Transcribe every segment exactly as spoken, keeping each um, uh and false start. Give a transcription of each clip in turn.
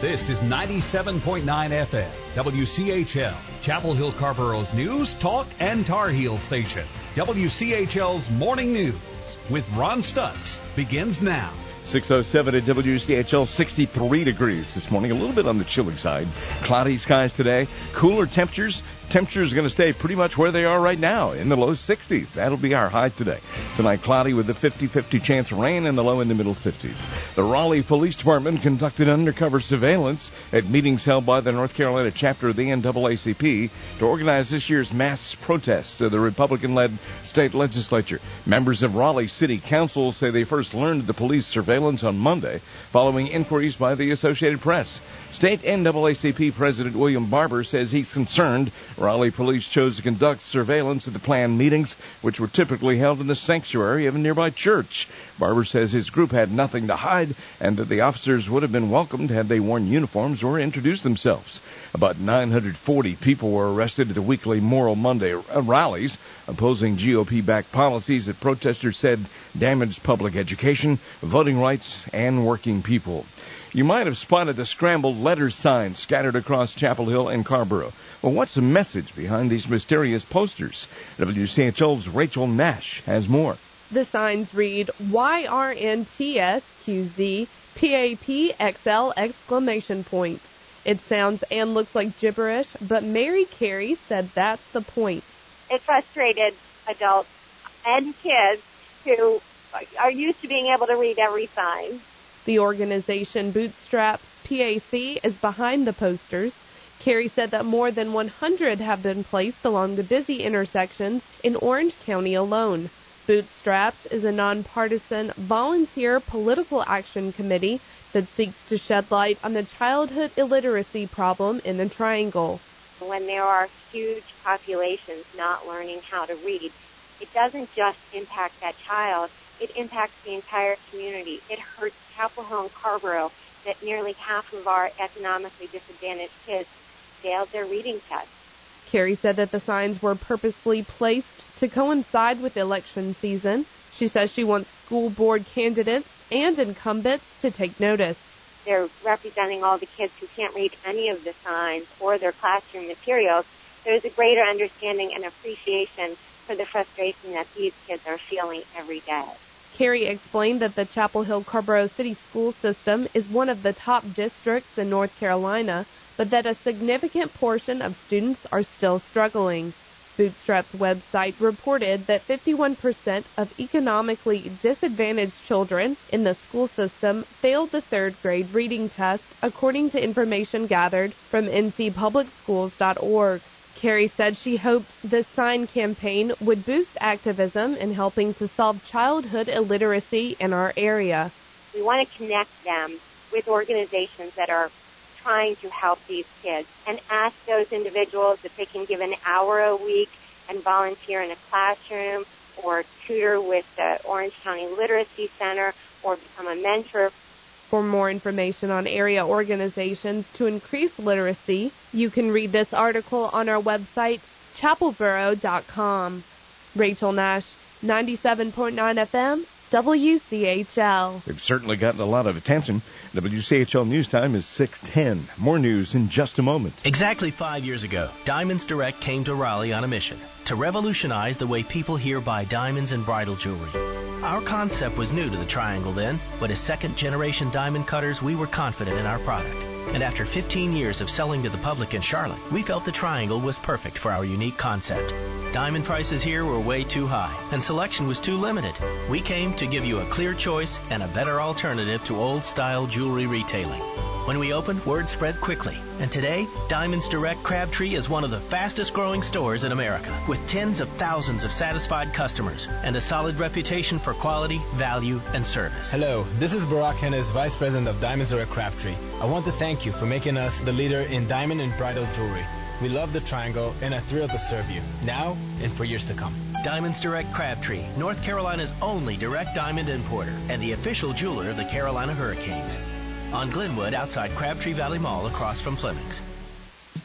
This is ninety-seven point nine F M, W C H L, Chapel Hill Carborough's news, talk, and Tar Heel station. W C H L's Morning News with Ron Stutz begins now. six oh seven at W C H L, sixty-three degrees this morning. A little bit on the chilly side. Cloudy skies today. Cooler temperatures. Temperatures are going to stay pretty much where they are right now, in the low sixties. That'll be our high today. Tonight, cloudy with a fifty-fifty chance of rain and the low in the middle fifties. The Raleigh Police Department conducted undercover surveillance at meetings held by the North Carolina chapter of the N double A C P to organize this year's mass protests of the Republican-led state legislature. Members of Raleigh City Council say they first learned of the police surveillance on Monday following inquiries by the Associated Press. State N double A C P President William Barber says he's concerned Raleigh police chose to conduct surveillance at the planned meetings, which were typically held in the sanctuary of a nearby church. Barber says his group had nothing to hide and that the officers would have been welcomed had they worn uniforms or introduced themselves. About nine hundred forty people were arrested at the weekly Moral Monday rallies opposing G O P-backed policies that protesters said damaged public education, voting rights, and working people. You might have spotted the scrambled letter signs scattered across Chapel Hill and Carrboro. Well, what's the message behind these mysterious posters? W C H L's Rachel Nash has more. The signs read Y R N T S Q Z P A P X L exclamation point. It sounds and looks like gibberish, but Mary Carey said that's the point. It frustrated adults and kids who are used to being able to read every sign. The organization Bootstraps P A C is behind the posters. Carey said that more than one hundred have been placed along the busy intersections in Orange County alone. Bootstraps is a nonpartisan, volunteer political action committee that seeks to shed light on the childhood illiteracy problem in the Triangle. When there are huge populations not learning how to read, it doesn't just impact that child. It impacts the entire community. It hurts Chapel Hill and Carrboro that nearly half of our economically disadvantaged kids failed their reading test. Carey said that the signs were purposely placed to coincide with election season. She says she wants school board candidates and incumbents to take notice. They're representing all the kids who can't read any of the signs or their classroom materials. There's a greater understanding and appreciation for the frustration that these kids are feeling every day. Carey explained that the Chapel Hill Carrboro City School System is one of the top districts in North Carolina, but that a significant portion of students are still struggling. Bootstrap's website reported that fifty-one percent of economically disadvantaged children in the school system failed the third grade reading test, according to information gathered from N C public schools dot org. Carey said she hoped this sign campaign would boost activism in helping to solve childhood illiteracy in our area. We want to connect them with organizations that are trying to help these kids and ask those individuals if they can give an hour a week and volunteer in a classroom or tutor with the Orange County Literacy Center or become a mentor. For more information on area organizations to increase literacy, you can read this article on our website, chapel borough dot com. Rachel Nash, ninety-seven point nine F M, W C H L. They've certainly gotten a lot of attention. W C H L News Time is six ten. More news in just a moment. Exactly five years ago, Diamonds Direct came to Raleigh on a mission to revolutionize the way people here buy diamonds and bridal jewelry. Our concept was new to the Triangle then, but as second-generation diamond cutters, we were confident in our product. And after fifteen years of selling to the public in Charlotte, we felt the Triangle was perfect for our unique concept. Diamond prices here were way too high, and selection was too limited. We came to give you a clear choice and a better alternative to old-style jewelry retailing. When we opened, word spread quickly, and today, Diamonds Direct Crabtree is one of the fastest-growing stores in America, with tens of thousands of satisfied customers and a solid reputation for quality, value, and service. Hello, this is Barack Hennes, Vice President of Diamonds Direct Crabtree. I want to thank you for making us the leader in diamond and bridal jewelry. We love the Triangle and are thrilled to serve you, now and for years to come. Diamonds Direct Crabtree, North Carolina's only direct diamond importer and the official jeweler of the Carolina Hurricanes. On Glenwood, outside Crabtree Valley Mall, across from Fleming's.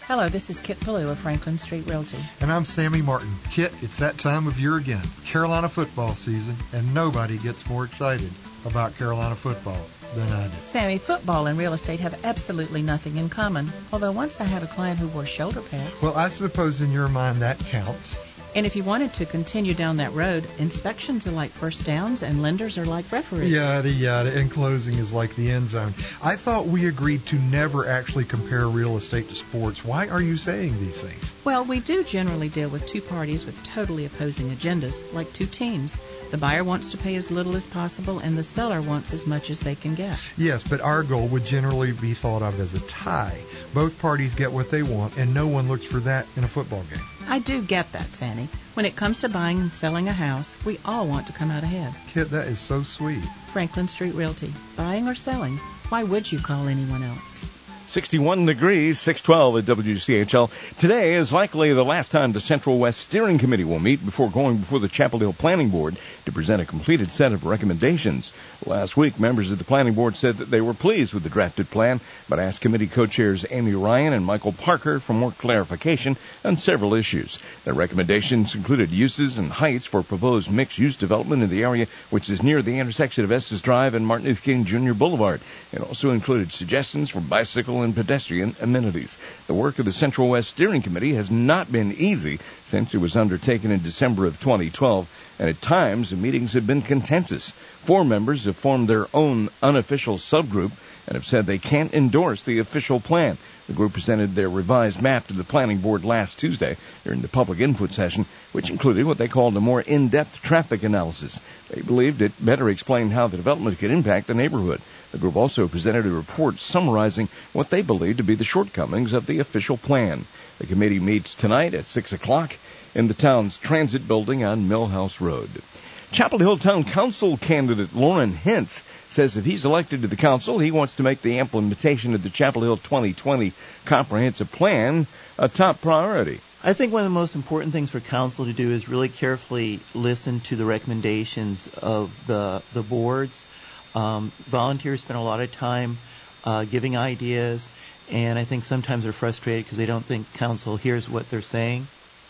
Hello, this is Kit Ballou of Franklin Street Realty. And I'm Sammy Martin. Kit, it's that time of year again, Carolina football season, and nobody gets more excited about Carolina football than I do. Sammy, football and real estate have absolutely nothing in common, although once I had a client who wore shoulder pads. Well, I suppose in your mind that counts. And if you wanted to continue down that road, inspections are like first downs and lenders are like referees. Yada, yada, and closing is like the end zone. I thought we agreed to never actually compare real estate to sports. Why are you saying these things? Well, we do generally deal with two parties with totally opposing agendas, like two teams. The buyer wants to pay as little as possible, and the seller wants as much as they can get. Yes, but our goal would generally be thought of as a tie. Both parties get what they want, and no one looks for that in a football game. I do get that, Sandy. When it comes to buying and selling a house, we all want to come out ahead. Kit, that is so sweet. Franklin Street Realty. Buying or selling? Why would you call anyone else? sixty-one degrees, six twelve at W C H L. Today is likely the last time the Central West Steering Committee will meet before going before the Chapel Hill Planning Board to present a completed set of recommendations. Last week, members of the Planning Board said that they were pleased with the drafted plan, but asked committee co-chairs Amy Ryan and Michael Parker for more clarification on several issues. Their recommendations included uses and heights for proposed mixed-use development in the area, which is near the intersection of Estes Drive and Martin Luther King Junior Boulevard. It also included suggestions for bicycle and pedestrian amenities. The work of the Central West Steering Committee has not been easy since it was undertaken in December of twenty twelve, and at times the meetings have been contentious. Four members have formed their own unofficial subgroup and have said they can't endorse the official plan. The group presented their revised map to the Planning Board last Tuesday during the public input session, which included what they called a more in-depth traffic analysis. They believed it better explained how the development could impact the neighborhood. The group also presented a report summarizing what they believe to be the shortcomings of the official plan. The committee meets tonight at six o'clock in the town's transit building on Millhouse Road. Chapel Hill Town Council candidate Lauren Hintz says if he's elected to the council, he wants to make the implementation of the Chapel Hill twenty twenty comprehensive plan a top priority. I think one of the most important things for council to do is really carefully listen to the recommendations of the the boards. Um, volunteers spend a lot of time uh, giving ideas, and I think sometimes they're frustrated because they don't think council hears what they're saying.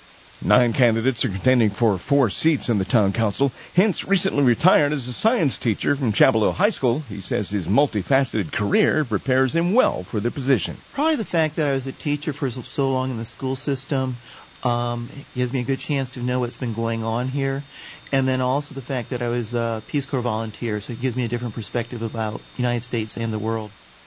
Nine candidates are contending for four seats in the town council. Hintz recently retired as a science teacher from Chapel Hill High School. He says his multifaceted career prepares him well for the position. Probably the fact that I was a teacher for so long in the school system um, gives me a good chance to know what's been going on here. And then also the fact that I was a Peace Corps volunteer, so it gives me a different perspective about the United States and the world.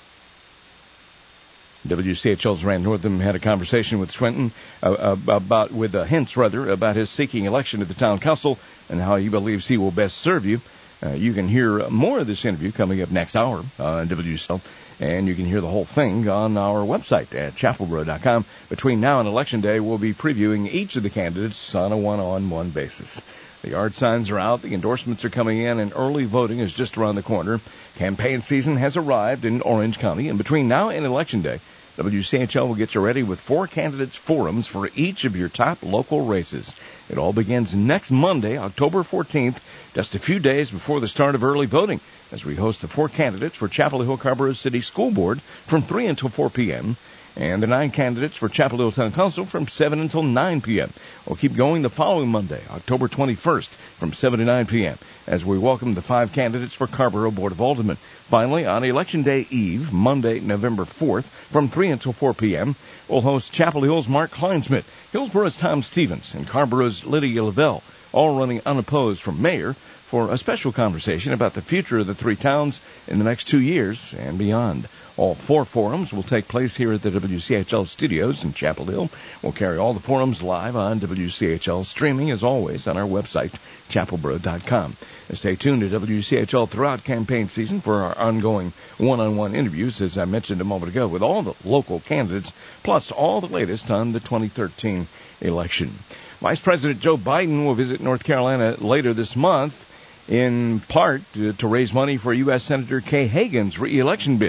W C H L's Rand Northam had a conversation with Swinton uh, about, with uh, Hintz rather, about his seeking election to the town council and how he believes he will best serve you. Uh, you can hear more of this interview coming up next hour on W C H L, and you can hear the whole thing on our website at chapel boro dot com. Between now and Election Day, we'll be previewing each of the candidates on a one-on-one basis. The yard signs are out, the endorsements are coming in, and early voting is just around the corner. Campaign season has arrived in Orange County, and between now and Election Day, W C H L will get you ready with four candidates' forums for each of your top local races. It all begins next Monday, October fourteenth, just a few days before the start of early voting, as we host the four candidates for Chapel Hill Carrboro City School Board from three until four p.m., and the nine candidates for Chapel Hill Town Council from seven until nine p.m. We'll keep going the following Monday, October twenty-first, from seven to nine p.m., as we welcome the five candidates for Carrboro Board of Aldermen. Finally, on Election Day Eve, Monday, November fourth, from three until four p.m., we'll host Chapel Hill's Mark Kleinsmith, Hillsboro's Tom Stevens, and Carrboro's Lydia Lavelle, all running unopposed for mayor, for a special conversation about the future of the three towns in the next two years and beyond. All four forums will take place here at the W C H L studios in Chapel Hill. We'll carry all the forums live on W C H L, streaming as always on our website, chapel boro dot com. And stay tuned to W C H L throughout campaign season for our ongoing one-on-one interviews, as I mentioned a moment ago, with all the local candidates, plus all the latest on the twenty thirteen election. Vice President Joe Biden will visit North Carolina later this month, in part to, to raise money for U S Senator Kay Hagan's re-election bid.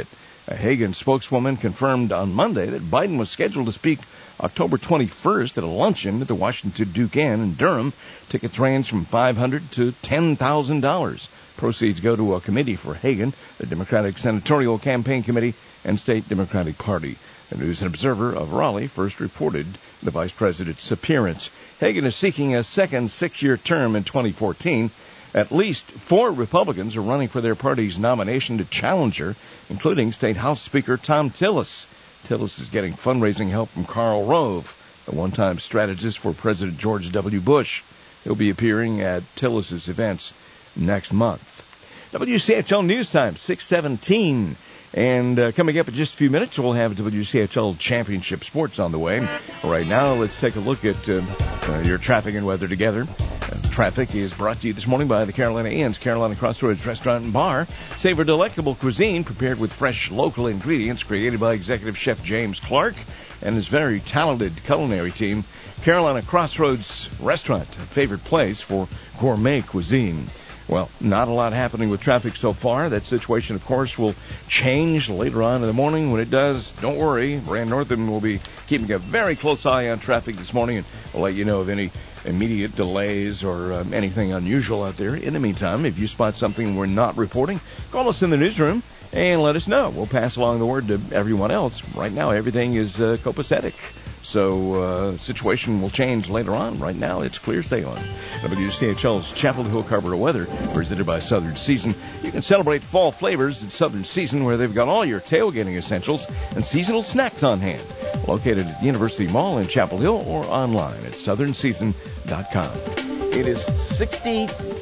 A Hagen spokeswoman confirmed on Monday that Biden was scheduled to speak October twenty-first at a luncheon at the Washington Duke Inn in Durham. Tickets range from five hundred dollars to ten thousand dollars. Proceeds go to a committee for Hagen, the Democratic Senatorial Campaign Committee, and State Democratic Party. The News and Observer of Raleigh first reported the vice president's appearance. Hagen is seeking a second six-year term in twenty fourteen. At least four Republicans are running for their party's nomination to challenge her, including State House Speaker Thom Tillis. Tillis is getting fundraising help from Karl Rove, a one-time strategist for President George W. Bush. He'll be appearing at Tillis's events next month. W C H L News Time, six seventeen. And uh, coming up in just a few minutes, we'll have W C H L Championship Sports on the way. Right now, let's take a look at uh, uh, your traffic and weather together. Uh, traffic is brought to you this morning by the Carolina Inn's Carolina Crossroads Restaurant and Bar. Savor delectable cuisine prepared with fresh local ingredients, created by Executive Chef James Clark and his very talented culinary team. Carolina Crossroads Restaurant, a favorite place for gourmet cuisine. Well, not a lot happening with traffic so far. That situation, of course, will change later on in the morning. When it does, don't worry. Rand Northam will be keeping a very close eye on traffic this morning, and we'll let you know of any immediate delays or um, anything unusual out there. In the meantime, if you spot something we're not reporting, call us in the newsroom and let us know. We'll pass along the word to everyone else. Right now, everything is uh, copacetic. So uh, the situation will change later on. Right now, it's clear sailing. W C H L's Chapel Hill Carburetor weather, presented by Southern Season. You can celebrate fall flavors at Southern Season, where they've got all your tailgating essentials and seasonal snacks on hand. Located at University Mall in Chapel Hill or online at southern season dot com. It is sixty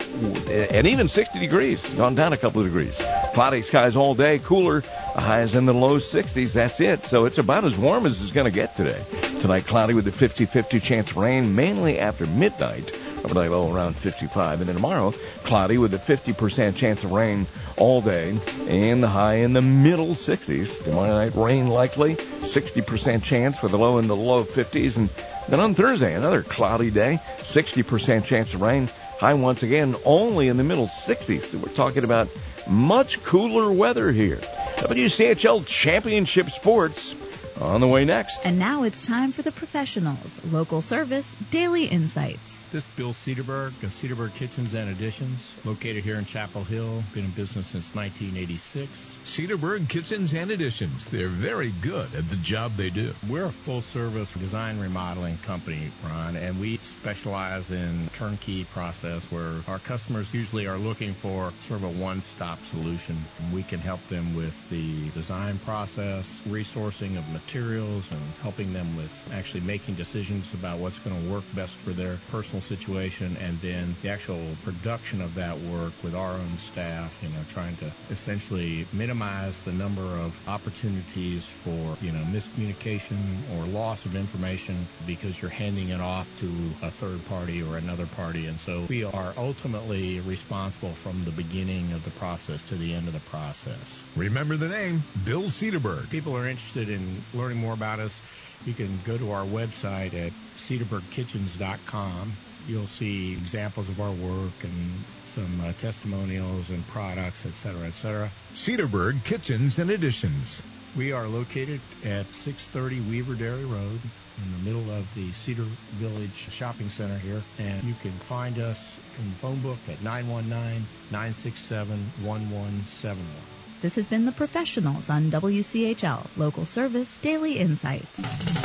and even sixty degrees, gone down a couple of degrees. Cloudy skies all day, cooler. The highs in the low sixties, that's it. So it's about as warm as it's going to get today. Tonight, cloudy with a fifty-fifty chance of rain, mainly after midnight. Overnight low around fifty-five. And then tomorrow, cloudy with a fifty percent chance of rain all day. And the high in the middle sixties. Tomorrow night, rain likely. sixty percent chance with a low in the low fifties. And then on Thursday, another cloudy day. sixty percent chance of rain. High once again only in the middle sixties. So we're talking about much cooler weather here. W C H L Championship Sports on the way next. And now it's time for the professionals. Local service, daily insights. This is Bill Cedarberg of Cedarberg Kitchens and Additions, located here in Chapel Hill. Been in business since nineteen eighty-six. Cedarberg Kitchens and Additions. They're very good at the job they do. We're a full-service design remodeling company, Ron, and we specialize in turnkey process where our customers usually are looking for sort of a one-stop solution. We can help them with the design process, resourcing of materials, and helping them with actually making decisions about what's going to work best for their personal situation, and then the actual production of that work with our own staff, you know, trying to essentially minimize the number of opportunities for, you know, miscommunication or loss of information because you're handing it off to a third party or another party. And so we are ultimately responsible from the beginning of the process to the end of the process. Remember the name, Bill Cedarberg. People are interested in learning more about us. You can go to our website at cedarberg kitchens dot com. You'll see examples of our work and some uh, testimonials and products, et cetera, et cetera. Cedarberg Kitchens and Additions. We are located at six thirty Weaver Dairy Road in the middle of the Cedar Village Shopping Center here. And you can find us in the phone book at nine one nine, nine six seven, one one seven one. This has been The Professionals on W C H L, local service, daily insights.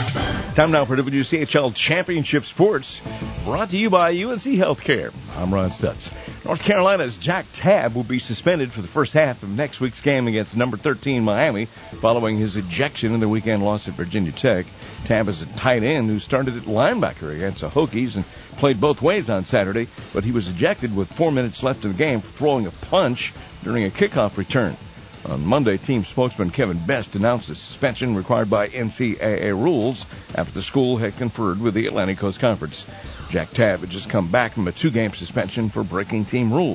Time now for W C H L Championship Sports, brought to you by U N C Healthcare. I'm Ron Stutz. North Carolina's Jack Tabb will be suspended for the first half of next week's game against number thirteen Miami following his ejection in the weekend loss at Virginia Tech. Tabb is a tight end who started at linebacker against the Hokies and played both ways on Saturday, but he was ejected with four minutes left in the game for throwing a punch during a kickoff return. On Monday, team spokesman Kevin Best announced the suspension required by N C double A rules after the school had conferred with the Atlantic Coast Conference. Jack Tabb had just come back from a two-game suspension for breaking team rules.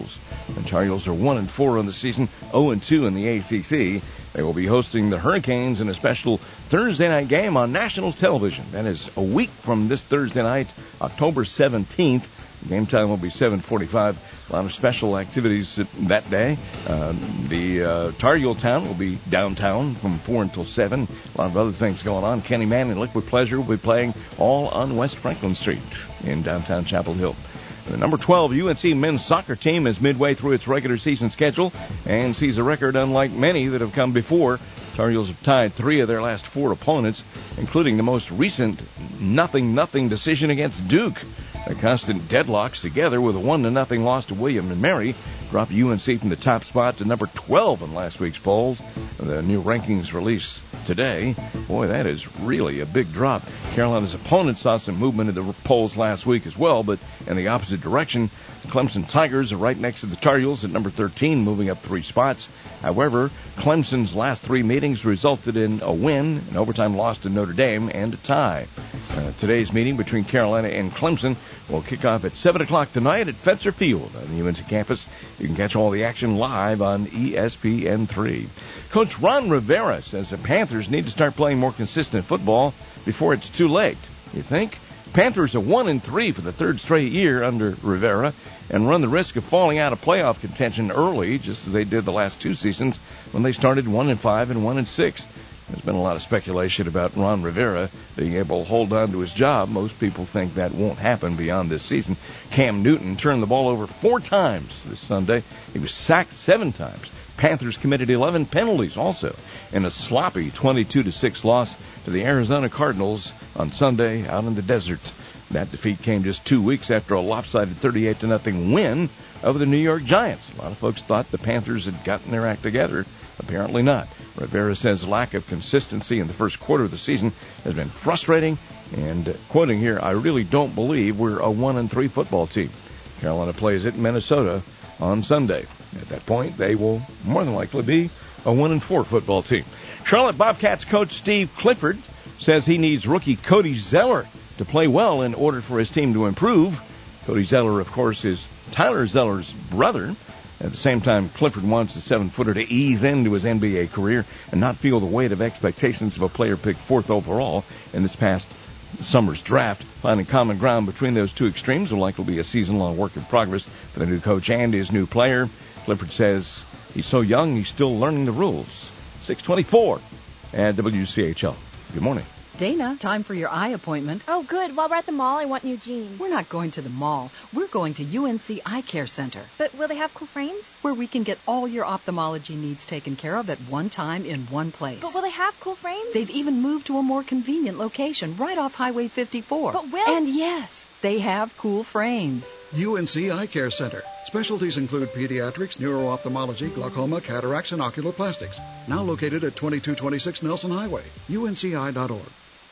The Tar Heels are one and four on the season, oh and two in the A C C. They will be hosting the Hurricanes in a special Thursday night game on national television. That is a week from this Thursday night, October seventeenth. Game time will be seven forty-five. A lot of special activities that day. Uh, the uh, Tar Heel Town will be downtown from four until seven. A lot of other things going on. Kenny Mann and Liquid Pleasure will be playing all on West Franklin Street in downtown Chapel Hill. The number twelve U N C men's soccer team is midway through its regular season schedule and sees a record unlike many that have come before. Tar Heels have tied three of their last four opponents, including the most recent nothing nothing decision against Duke. The constant deadlocks, together with a one to nothing loss to William and Mary, dropped U N C from the top spot to number twelve in last week's polls. The new rankings released today. Boy, that is really a big drop. Carolina's opponents saw some movement in the polls last week as well, but in the opposite direction. The Clemson Tigers are right next to the Tar Heels at number thirteen, moving up three spots. However, Clemson's last three meetings resulted in a win, an overtime loss to Notre Dame, and a tie. Uh, today's meeting between Carolina and Clemson will kick off at seven o'clock tonight at Fetzer Field on the U N C campus. You can catch all the action live on E S P N three. Coach Ron Rivera says the Panthers need to start playing more consistent football before it's too late. You think? Panthers are one and three for the third straight year under Rivera and run the risk of falling out of playoff contention early, just as they did the last two seasons when they started one and five and one and six. There's been a lot of speculation about Ron Rivera being able to hold on to his job. Most people think that won't happen beyond this season. Cam Newton turned the ball over four times this Sunday. He was sacked seven times. Panthers committed eleven penalties also in a sloppy twenty-two to six loss to the Arizona Cardinals on Sunday out in the desert. That defeat came just two weeks after a lopsided thirty-eight to nothing win over the New York Giants. A lot of folks thought the Panthers had gotten their act together. Apparently not. Rivera says lack of consistency in the first quarter of the season has been frustrating. And uh, quoting here, I really don't believe we're a one and three football team. Carolina plays at Minnesota on Sunday. At that point, they will more than likely be a one and four football team. Charlotte Bobcats coach Steve Clifford says he needs rookie Cody Zeller to play well in order for his team to improve. Cody Zeller, of course, is Tyler Zeller's brother. At the same time, Clifford wants the seven-footer to ease into his N B A career and not feel the weight of expectations of a player picked fourth overall in this past summer's draft. Finding common ground between those two extremes will likely be a season-long work in progress for the new coach and his new player. Clifford says he's so young, he's still learning the rules. six twenty-four at W C H L. Good morning. Dana, time for your eye appointment. Oh, good. While we're at the mall, I want new jeans. We're not going to the mall. We're going to U N C Eye Care Center. But will they have cool frames? Where we can get all your ophthalmology needs taken care of at one time in one place. But will they have cool frames? They've even moved to a more convenient location right off Highway fifty-four. But will... And yes, they have cool frames. U N C Eye Care Center. Specialties include pediatrics, neuro-ophthalmology, glaucoma, cataracts, and ocular plastics. Now located at twenty-two twenty-six Nelson Highway. U N C I dot org.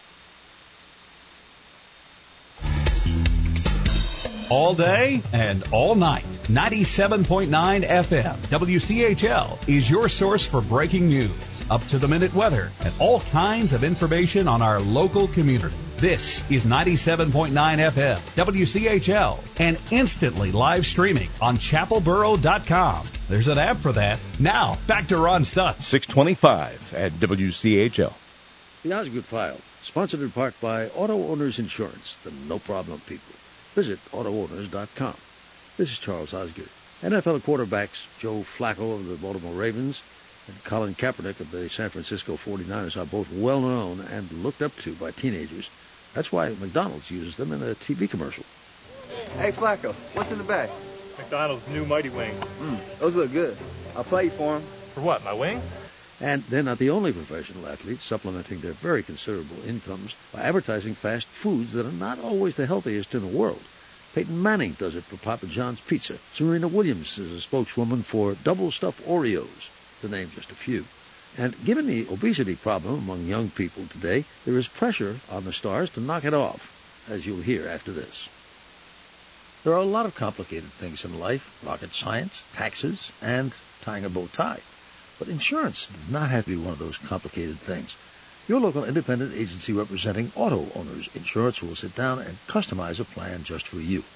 All day and all night. ninety-seven point nine F M. W C H L is your source for breaking news, up-to-the-minute weather, and all kinds of information on our local community. This is ninety-seven point nine F M, W C H L, and instantly live streaming on chapel borough dot com. There's an app for that. Now, back to Ron Stutz. six twenty-five at W C H L. The Osgood File, sponsored in part by Auto Owners Insurance, the no-problem people. Visit auto owners dot com. This is Charles Osgood. N F L quarterbacks Joe Flacco of the Baltimore Ravens and Colin Kaepernick of the San Francisco forty-niners are both well-known and looked up to by teenagers. That's why McDonald's uses them in a T V commercial. Hey, Flacco, what's in the bag? McDonald's new Mighty Wings. Mm, those look good. I'll play for them. For what, my wings? And they're not the only professional athletes supplementing their very considerable incomes by advertising fast foods that are not always the healthiest in the world. Peyton Manning does it for Papa John's Pizza. Serena Williams is a spokeswoman for Double Stuffed Oreos, to name just a few. And given the obesity problem among young people today, there is pressure on the stars to knock it off, as you'll hear after this. There are a lot of complicated things in life, rocket science, taxes, and tying a bow tie. But insurance does not have to be one of those complicated things. Your local independent agency representing auto owners insurance will sit down and customize a plan just for you.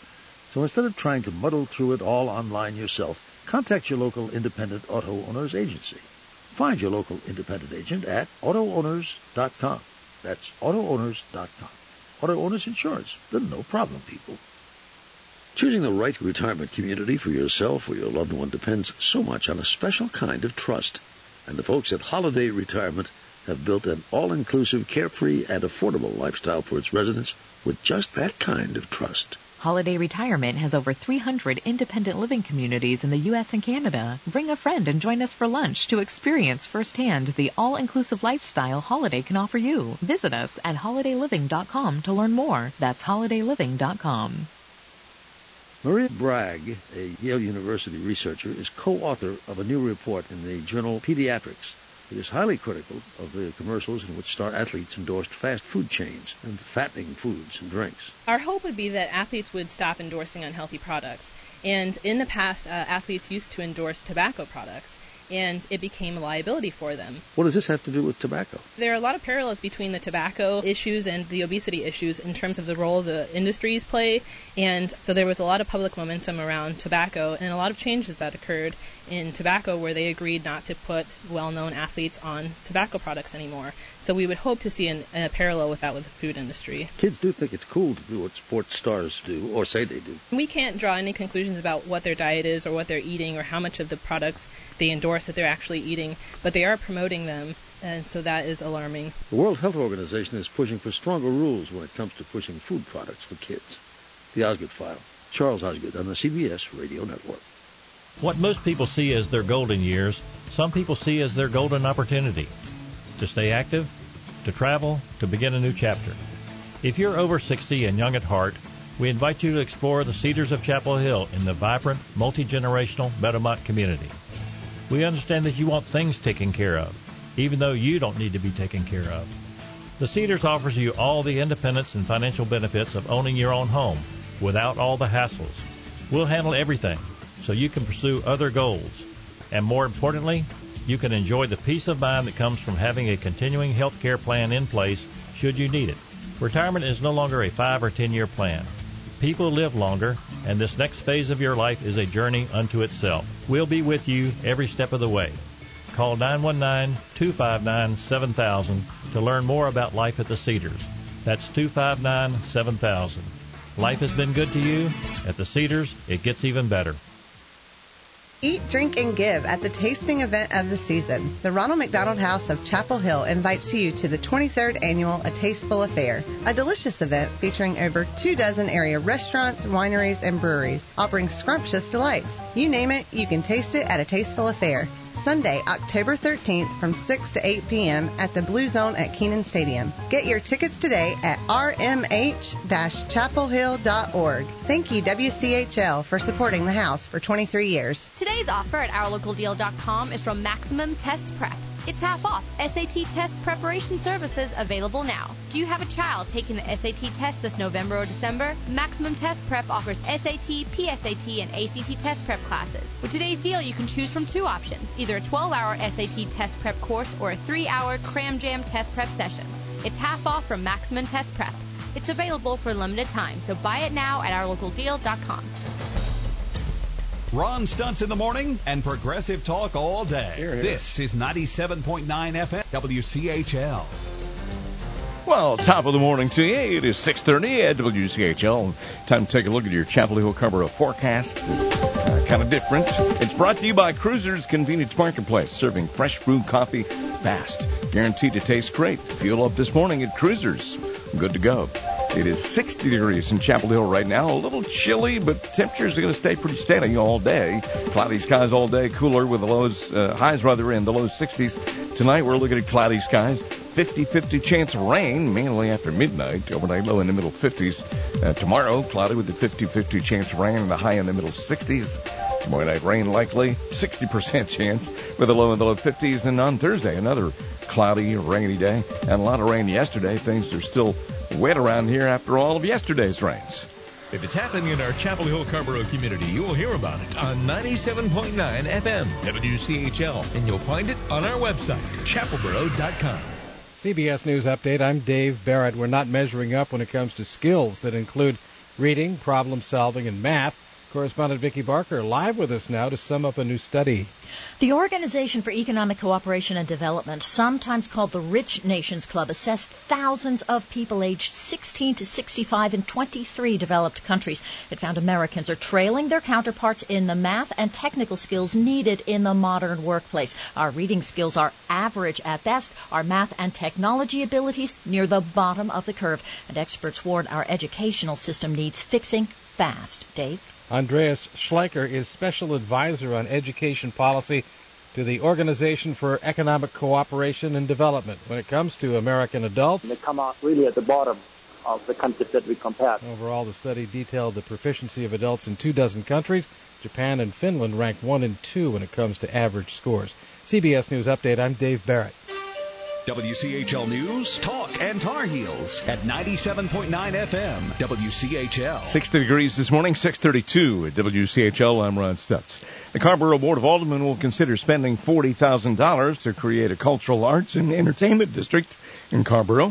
So instead of trying to muddle through it all online yourself, contact your local independent auto owners agency. Find your local independent agent at auto owners dot com. That's auto owners dot com. Auto Owners Insurance, the no-problem people. Choosing the right retirement community for yourself or your loved one depends so much on a special kind of trust. And the folks at Holiday Retirement have built an all-inclusive, carefree, and affordable lifestyle for its residents with just that kind of trust. Holiday Retirement has over three hundred independent living communities in the U S and Canada. Bring a friend and join us for lunch to experience firsthand the all-inclusive lifestyle Holiday can offer you. Visit us at holiday living dot com to learn more. That's holiday living dot com. Maria Bragg, a Yale University researcher, is co-author of a new report in the journal Pediatrics. It is highly critical of the commercials in which star athletes endorsed fast food chains and fattening foods and drinks. Our hope would be that athletes would stop endorsing unhealthy products. And in the past, uh, athletes used to endorse tobacco products, and it became a liability for them. What does this have to do with tobacco? There are a lot of parallels between the tobacco issues and the obesity issues in terms of the role the industries play. And so there was a lot of public momentum around tobacco and a lot of changes that occurred in tobacco where they agreed not to put well-known athletes on tobacco products anymore. So we would hope to see an, a parallel with that with the food industry. Kids do think it's cool to do what sports stars do, or say they do. We can't draw any conclusions about what their diet is or what they're eating or how much of the products they endorse that they're actually eating, but they are promoting them, and so that is alarming. The World Health Organization is pushing for stronger rules when it comes to pushing food products for kids. The Osgood File. Charles Osgood on the C B S Radio Network. What most people see as their golden years, some people see as their golden opportunity. To stay active, to travel, to begin a new chapter. If you're over sixty and young at heart, we invite you to explore the Cedars of Chapel Hill in the vibrant, multi-generational Meadowmont community. We understand that you want things taken care of, even though you don't need to be taken care of. The Cedars offers you all the independence and financial benefits of owning your own home without all the hassles. We'll handle everything so you can pursue other goals. And more importantly, you can enjoy the peace of mind that comes from having a continuing health care plan in place should you need it. Retirement is no longer a five or ten year plan. People live longer, and this next phase of your life is a journey unto itself. We'll be with you every step of the way. Call nine one nine, two five nine, seven thousand to learn more about life at the Cedars. That's two five nine, seven thousand. Life has been good to you. At the Cedars, it gets even better. Eat, drink, and give at the tasting event of the season. The Ronald McDonald House of Chapel Hill invites you to the twenty-third annual A Tasteful Affair, a delicious event featuring over two dozen area restaurants, wineries, and breweries, offering scrumptious delights. You name it, you can taste it at A Tasteful Affair. Sunday, October thirteenth from six to eight p.m. at the Blue Zone at Keenan Stadium. Get your tickets today at r m h dash chapel hill dot org. Thank you, W C H L, for supporting the house for twenty-three years. Today's offer at our local deal dot com is from Maximum Test Prep. It's half off. S A T test preparation services available now. Do you have a child taking the S A T test this November or December? Maximum Test Prep offers S A T, P S A T, and A C T test prep classes. With today's deal, you can choose from two options, either a twelve hour S A T test prep course or a three hour Cram Jam test prep session. It's half off from Maximum Test Prep. It's available for a limited time, so buy it now at our local deal dot com. Ron Stutz in the morning and progressive talk all day. Here, here. This is ninety-seven point nine F M W C H L. Well, top of the morning to you. It is six thirty at W C H L. Time to take a look at your Chapel Hill Carrboro forecast. Uh, kind of different. It's brought to you by Cruisers Convenience Marketplace, serving fresh brewed coffee fast. Guaranteed to taste great. Fuel up this morning at Cruisers. Good to go. It is sixty degrees in Chapel Hill right now. A little chilly, but temperatures are going to stay pretty steady all day. Cloudy skies all day, cooler with the lows, uh, highs rather in the low sixties. Tonight we're looking at cloudy skies. fifty-fifty chance of rain, mainly after midnight. Overnight low in the middle fifties. Uh, tomorrow, cloudy with the fifty-fifty chance of rain and the high in the middle sixties. Tomorrow night rain likely, sixty percent chance with a low in the low fifties. And on Thursday, another cloudy, rainy day. And a lot of rain yesterday. Things are still wet around here after all of yesterday's rains. If it's happening in our Chapel Hill Carrboro community, you will hear about it on ninety-seven point nine F M W C H L. And you'll find it on our website, chapel boro dot com. C B S News Update. I'm Dave Barrett. We're not measuring up when it comes to skills that include reading, problem solving, and math. Correspondent Vicki Barker live with us now to sum up a new study. The Organization for Economic Cooperation and Development, sometimes called the Rich Nations Club, assessed thousands of people aged sixteen to sixty-five in twenty-three developed countries. It found Americans are trailing their counterparts in the math and technical skills needed in the modern workplace. Our reading skills are average at best. Our math and technology abilities near the bottom of the curve. And experts warn our educational system needs fixing fast. Dave? Andreas Schleicher is Special Advisor on Education Policy to the Organization for Economic Cooperation and Development. When it comes to American adults, they come out really at the bottom of the countries that we compare. Overall, the study detailed the proficiency of adults in two dozen countries. Japan and Finland ranked one and two when it comes to average scores. C B S News Update, I'm Dave Barrett. W C H L News, Talk and Tar Heels at ninety-seven point nine F M, W C H L. sixty degrees this morning, six thirty-two at W C H L. I'm Ron Stutz. The Carrboro Board of Aldermen will consider spending forty thousand dollars to create a cultural arts and entertainment district in Carrboro.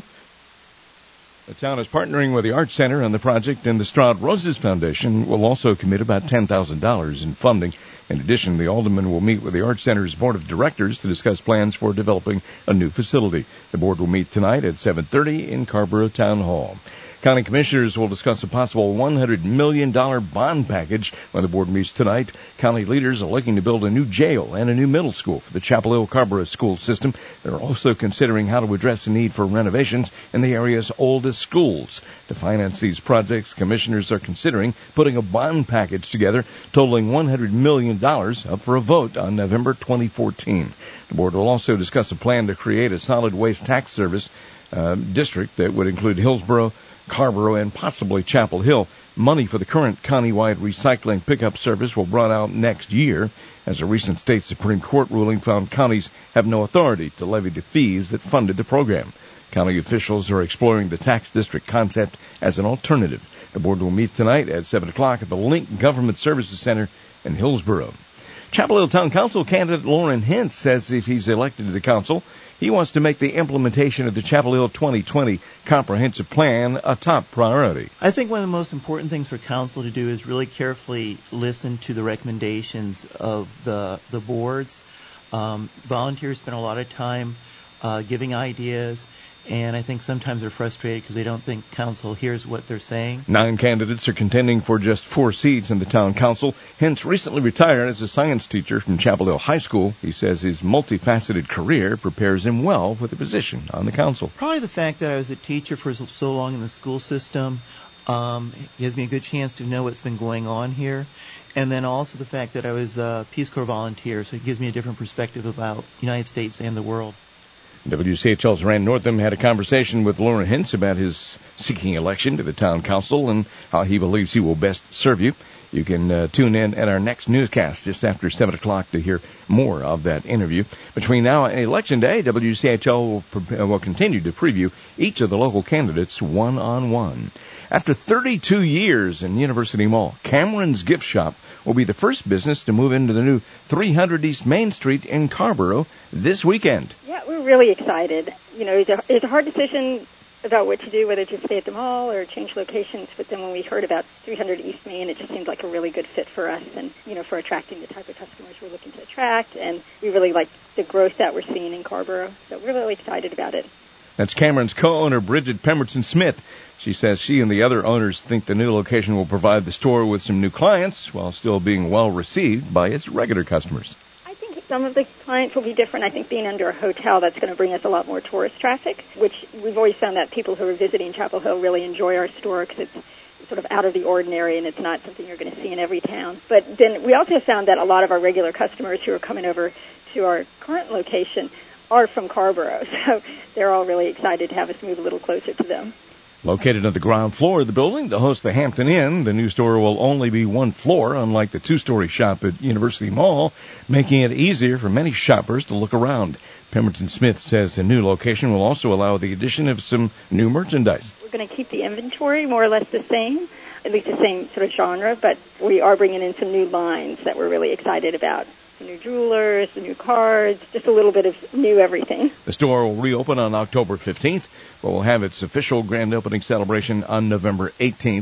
The town is partnering with the Arts Center on the project, and the Stroud Roses Foundation will also commit about ten thousand dollars in funding. In addition, the aldermen will meet with the Arts Center's board of directors to discuss plans for developing a new facility. The board will meet tonight at seven thirty in Carrboro Town Hall. County commissioners will discuss a possible one hundred million dollars bond package when the board meets tonight. County leaders are looking to build a new jail and a new middle school for the Chapel Hill Carrboro school system. They're also considering how to address the need for renovations in the area's oldest schools. To finance these projects, commissioners are considering putting a bond package together totaling one hundred million dollars up for a vote on November twenty fourteen. The board will also discuss a plan to create a solid waste tax service uh, district that would include Hillsborough, Carrboro, and possibly Chapel Hill. Money for the current countywide recycling pickup service will be brought out next year, as a recent state Supreme Court ruling found counties have no authority to levy the fees that funded the program. County officials are exploring the tax district concept as an alternative. The board will meet tonight at seven o'clock at the Link Government Services Center in Hillsborough. Chapel Hill Town Council candidate Lauren Hintz says if he's elected to the council, he wants to make the implementation of the Chapel Hill twenty twenty comprehensive plan a top priority. I think one of the most important things for council to do is really carefully listen to the recommendations of the the boards. Um, volunteers spend a lot of time uh, giving ideas, and I think sometimes they're frustrated because they don't think council hears what they're saying. Nine candidates are contending for just four seats in the town council. Hintz recently retired as a science teacher from Chapel Hill High School. He says his multifaceted career prepares him well for the position on the council. Probably the fact that I was a teacher for so long in the school system um, gives me a good chance to know what's been going on here. And then also the fact that I was a Peace Corps volunteer, so it gives me a different perspective about the United States and the world. W C H L's Rand Northam had a conversation with Lauren Hintz about his seeking election to the town council and how he believes he will best serve you. You can uh, tune in at our next newscast just after seven o'clock to hear more of that interview. Between now and Election Day, W C H L will, pre- will continue to preview each of the local candidates one-on-one. After thirty-two years in University Mall, Cameron's Gift Shop will be the first business to move into the new three hundred East Main Street in Carrboro this weekend. Yeah, we're really excited. You know, it's a, it's a hard decision about what to do, whether to stay at the mall or change locations, but then when we heard about three hundred East Main, it just seemed like a really good fit for us and, you know, for attracting the type of customers we're looking to attract, and we really like the growth that we're seeing in Carrboro, so we're really excited about it. That's Cameron's co-owner, Bridget Pemberton Smith. She says she and the other owners think the new location will provide the store with some new clients while still being well received by its regular customers. I think some of the clients will be different. I think being under a hotel, that's going to bring us a lot more tourist traffic, which we've always found that people who are visiting Chapel Hill really enjoy our store because it's sort of out of the ordinary and it's not something you're going to see in every town. But then we also found that a lot of our regular customers who are coming over to our current location are from Carrboro, so they're all really excited to have us move a little closer to them. Located on the ground floor of the building to host the Hampton Inn, the new store will only be one floor, unlike the two-story shop at University Mall, making it easier for many shoppers to look around. Pemberton Smith says the new location will also allow the addition of some new merchandise. We're going to keep the inventory more or less the same, at least the same sort of genre, but we are bringing in some new lines that we're really excited about. Some new jewelers, some new cards, just a little bit of new everything. The store will reopen on October fifteenth, but will have its official grand opening celebration on November eighteenth.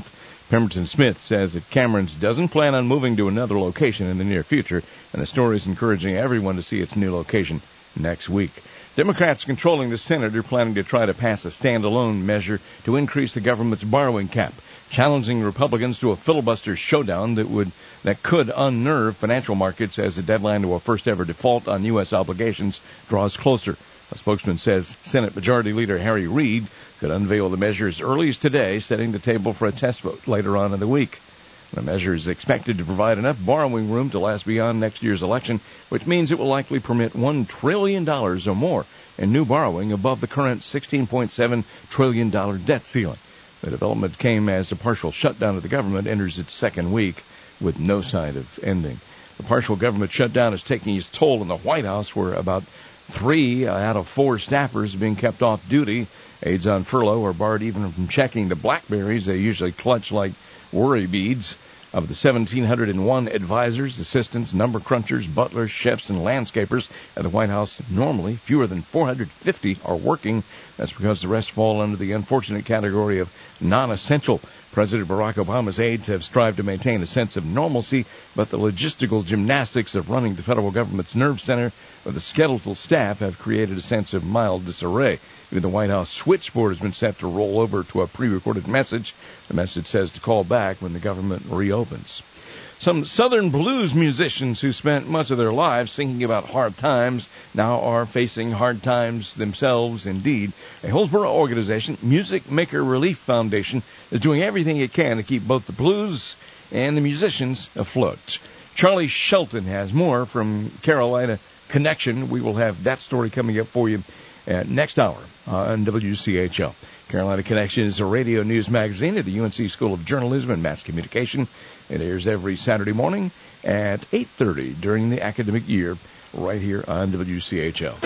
Pemberton Smith says that Cameron's doesn't plan on moving to another location in the near future, and the store is encouraging everyone to see its new location next week. Democrats controlling the Senate are planning to try to pass a standalone measure to increase the government's borrowing cap, challenging Republicans to a filibuster showdown that would that could unnerve financial markets as the deadline to a first-ever default on U S obligations draws closer. A spokesman says Senate Majority Leader Harry Reid could unveil the measure as early as today, setting the table for a test vote later on in the week. The measure is expected to provide enough borrowing room to last beyond next year's election, which means it will likely permit one trillion dollars or more in new borrowing above the current sixteen point seven trillion dollars debt ceiling. The development came as the partial shutdown of the government enters its second week with no sign of ending. The partial government shutdown is taking its toll in the White House, where about three out of four staffers are being kept off duty. Aides on furlough are barred even from checking the BlackBerries they usually clutch like worry beads. Of the one thousand seven hundred one advisors, assistants, number crunchers, butlers, chefs, and landscapers at the White House, normally fewer than four hundred fifty are working. That's because the rest fall under the unfortunate category of non-essential. President Barack Obama's aides have strived to maintain a sense of normalcy, but the logistical gymnastics of running the federal government's nerve center with a skeletal staff have created a sense of mild disarray. Even the White House switchboard has been set to roll over to a pre-recorded message. The message says to call back when the government reopens. Some Southern blues musicians who spent much of their lives thinking about hard times now are facing hard times themselves. Indeed, a Hillsborough organization, Music Maker Relief Foundation, is doing everything it can to keep both the blues and the musicians afloat. Charlie Shelton has more from Carolina Connection. We will have that story coming up for you uh, next hour on W C H L. Carolina Connection is a radio news magazine at the U N C School of Journalism and Mass Communication. It airs every Saturday morning at eight thirty during the academic year right here on W C H L.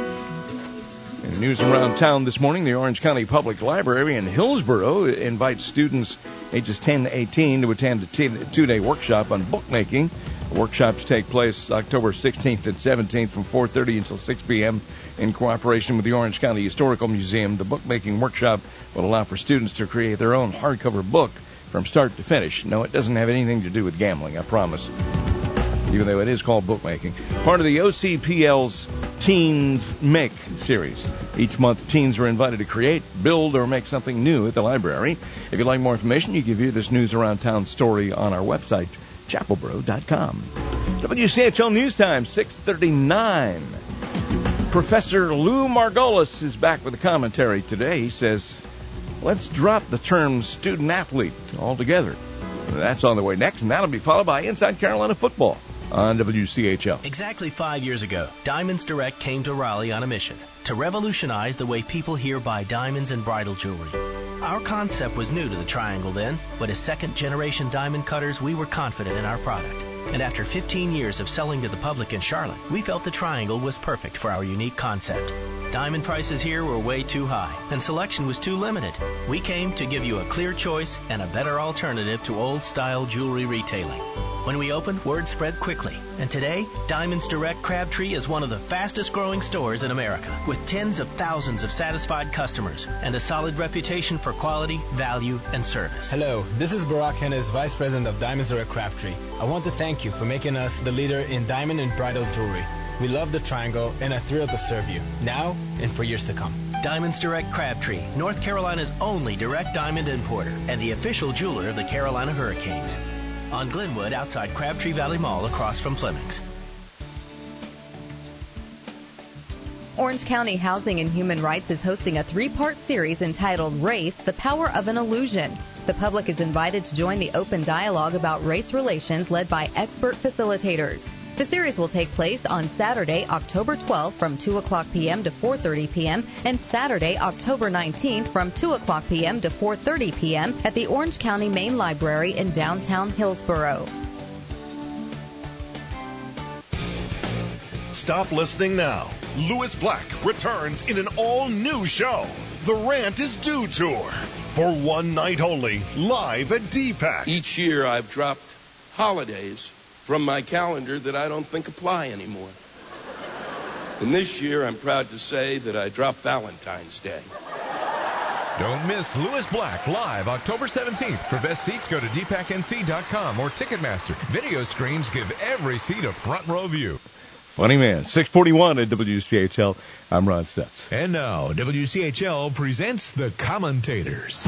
In news around town this morning, the Orange County Public Library in Hillsborough invites students ages ten to eighteen to attend a two-day workshop on bookmaking. The workshops take place October sixteenth and seventeenth from four thirty until six p.m. in cooperation with the Orange County Historical Museum. The bookmaking workshop will allow for students to create their own hardcover book from start to finish. No, it doesn't have anything to do with gambling, I promise, even though it is called bookmaking. Part of the O C P L's Teens Make series. Each month, teens are invited to create, build, or make something new at the library. If you'd like more information, you can view this news around town story on our website, chapelboro dot com. W C H L News Time, six thirty-nine. Professor Lou Margolis is back with a commentary today. He says, let's drop the term student-athlete altogether. That's on the way next, and that'll be followed by Inside Carolina Football on W C H L. Exactly five years ago, Diamonds Direct came to Raleigh on a mission to revolutionize the way people here buy diamonds and bridal jewelry. Our concept was new to the Triangle then, but as second-generation diamond cutters, we were confident in our product. And after fifteen years of selling to the public in Charlotte, we felt the Triangle was perfect for our unique concept. Diamond prices here were way too high, and selection was too limited. We came to give you a clear choice and a better alternative to old-style jewelry retailing. When we opened, word spread quickly, and today, Diamonds Direct Crabtree is one of the fastest-growing stores in America, with tens of thousands of satisfied customers and a solid reputation for quality, value, and service. Hello, this is Barack Hennes, Vice President of Diamonds Direct Crabtree. I want to thank you for making us the leader in diamond and bridal jewelry. We love the Triangle and are thrilled to serve you, now and for years to come. Diamonds Direct Crabtree, North Carolina's only direct diamond importer and the official jeweler of the Carolina Hurricanes. On Glenwood, outside Crabtree Valley Mall, across from Fleming's. Orange County Housing and Human Rights is hosting a three-part series entitled Race, the Power of an Illusion. The public is invited to join the open dialogue about race relations led by expert facilitators. The series will take place on Saturday, October twelfth from two o'clock p.m. to four thirty p.m. and Saturday, October nineteenth from two o'clock p.m. to four thirty p.m. at the Orange County Main Library in downtown Hillsborough. Stop listening now. Lewis Black returns in an all-new show, The Rant is Due Tour, for one night only, live at D PAC. Each year I've dropped holidays from my calendar that I don't think apply anymore. And this year I'm proud to say that I dropped Valentine's Day. Don't miss Lewis Black live October seventeenth. For best seats, go to d pac n c dot com or Ticketmaster. Video screens give every seat a front row view. Funny man. six forty-one at W C H L. I'm Ron Stutz. And now, W C H L presents The Commentators.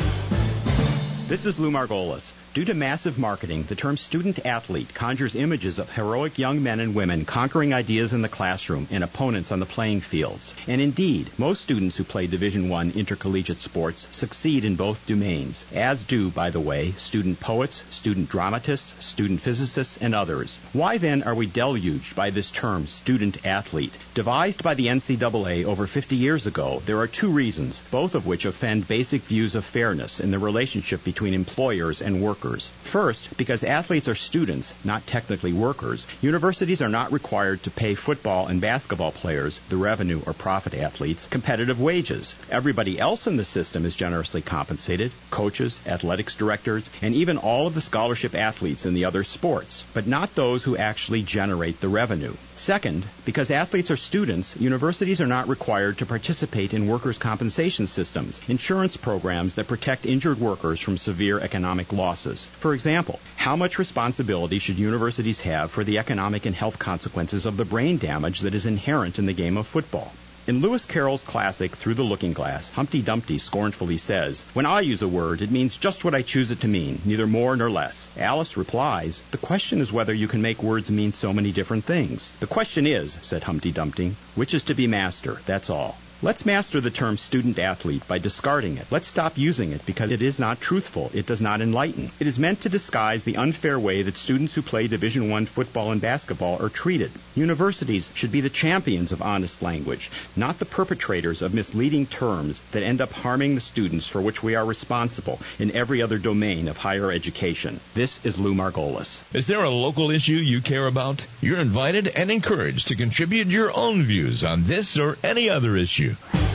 This is Lou Margolis. Due to massive marketing, the term student-athlete conjures images of heroic young men and women conquering ideas in the classroom and opponents on the playing fields. And indeed, most students who play Division I intercollegiate sports succeed in both domains, as do, by the way, student poets, student dramatists, student physicists, and others. Why then are we deluged by this term, student-athlete? Devised by the N C double A over fifty years ago, there are two reasons, both of which offend basic views of fairness in the relationship between employers and workers. First, because athletes are students, not technically workers, universities are not required to pay football and basketball players, the revenue or profit athletes, competitive wages. Everybody else in the system is generously compensated, coaches, athletics directors, and even all of the scholarship athletes in the other sports, but not those who actually generate the revenue. Second, because athletes are students, universities are not required to participate in workers' compensation systems, insurance programs that protect injured workers from severe economic losses. For example, how much responsibility should universities have for the economic and health consequences of the brain damage that is inherent in the game of football? In Lewis Carroll's classic Through the Looking Glass, Humpty Dumpty scornfully says, "When I use a word, it means just what I choose it to mean, neither more nor less." Alice replies, "The question is whether you can make words mean so many different things." "The question is," said Humpty Dumpty, "which is to be master, that's all." Let's master the term student-athlete by discarding it. Let's stop using it because it is not truthful. It does not enlighten. It is meant to disguise the unfair way that students who play Division I football and basketball are treated. Universities should be the champions of honest language, not the perpetrators of misleading terms that end up harming the students for which we are responsible in every other domain of higher education. This is Lou Margolis. Is there a local issue you care about? You're invited and encouraged to contribute your own views on this or any other issue.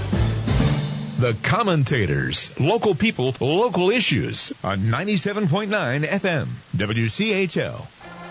The Commentators. Local people, local issues on ninety-seven point nine F M, W C H L.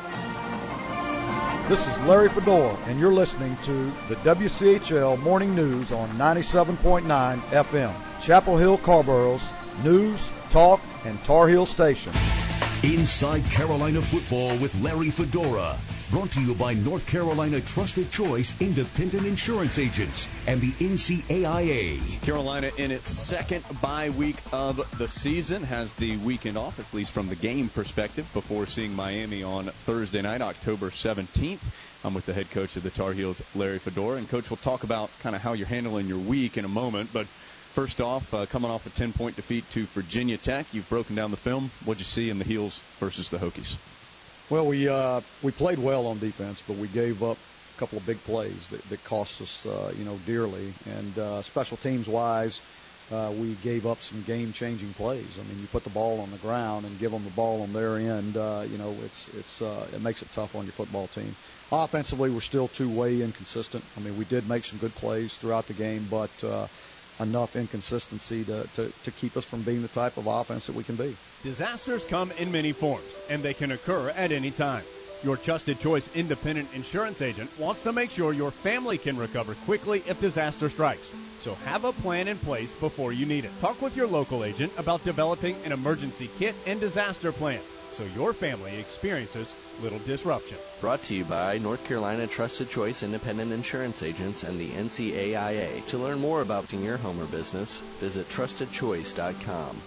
This is Larry Fedora, and you're listening to the W C H L Morning News on ninety-seven point nine F M, Chapel Hill Carborough's news, talk, and Tar Heel station. Inside Carolina Football with Larry Fedora. Brought to you by North Carolina Trusted Choice Independent Insurance Agents and the N C A I A. Carolina in its second bye week of the season has the weekend off, at least from the game perspective, before seeing Miami on Thursday night, October seventeenth. I'm with the head coach of the Tar Heels, Larry Fedora. And, Coach, we'll talk about kind of how you're handling your week in a moment. But first off, uh, coming off a ten-point defeat to Virginia Tech, you've broken down the film. What'd you see in the Heels versus the Hokies? Well, we uh, we played well on defense, but we gave up a couple of big plays that, that cost us, uh, you know, dearly. And uh, special teams wise, uh, we gave up some game-changing plays. I mean, you put the ball on the ground and give them the ball on their end. Uh, you know, it's it's uh, it makes it tough on your football team. Offensively, we're still two-way inconsistent. I mean, we did make some good plays throughout the game, but uh, enough inconsistency to, to, to keep us from being the type of offense that we can be. Disasters come in many forms, and they can occur at any time. Your trusted choice independent insurance agent wants to make sure your family can recover quickly if disaster strikes. So have a plan in place before you need it. Talk with your local agent about developing an emergency kit and disaster plan so your family experiences little disruption. Brought to you by North Carolina Trusted Choice Independent Insurance Agents and the N C A I A. To learn more about your home or business, visit trusted choice dot com.